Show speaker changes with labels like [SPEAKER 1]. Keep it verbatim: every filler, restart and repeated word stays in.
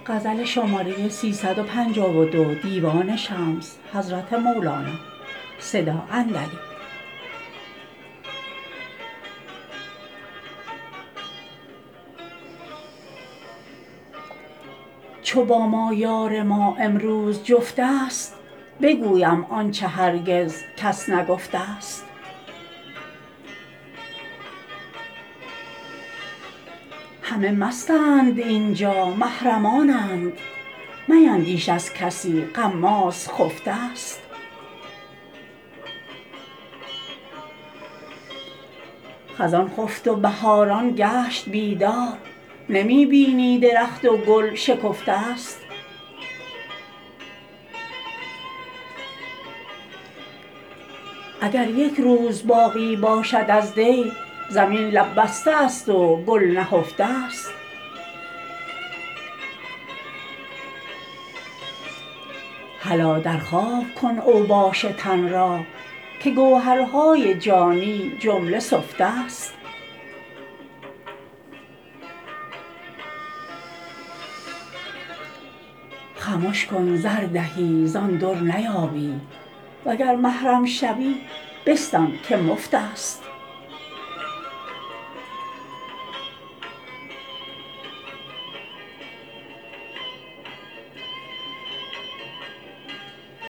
[SPEAKER 1] غزل شماره سیصد و پنجاه و دو دیوان شمس حضرت مولانا صدا اندلی. چو با ما یار ما امروز جفت است، بگویم آنچه هرگز کس نگفته است. همه مستند اینجا محرمانند، میندیش از کسی غماز خفته است. خزان خفت و بهاران گشت بیدار، نمی بینی درخت و گل شکفته است. اگر یک روز باقی باشد از دی، زمین لب بسته است و گل نهفته است. هلا در خواب کن اوباش تن را، که گوهرهای جانی جمله سفته است. خمش کن زر دهی زان در نیابی، وگر محرم شوی بستان که مفت است.